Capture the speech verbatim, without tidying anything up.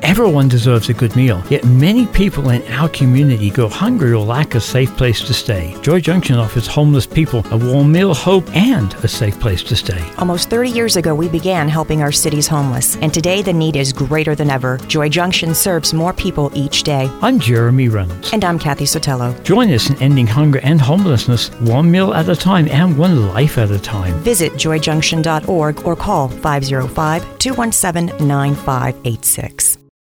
Everyone deserves a good meal, yet many people in our community go hungry or lack a safe place to stay. Joy Junction offers homeless people a warm meal, hope, and a safe place to stay. Almost thirty years ago, we began helping our city's homeless, and today the need is greater than ever. Joy Junction serves more people each day. I'm Jeremy Reynolds. And I'm Kathy Sotelo. Join us in ending hunger and homelessness one meal at a time and one life at a time. Visit joy junction dot org or call five oh five, two one seven, nine five eight six.